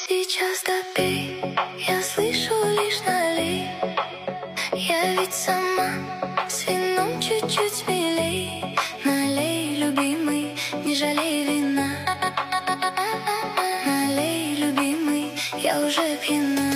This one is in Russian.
Сейчас допей, я слышу лишь налей. Я ведь сама с вином чуть-чуть смелей. Налей, любимый, не жалей вина. Налей, любимый, я уже пьяна.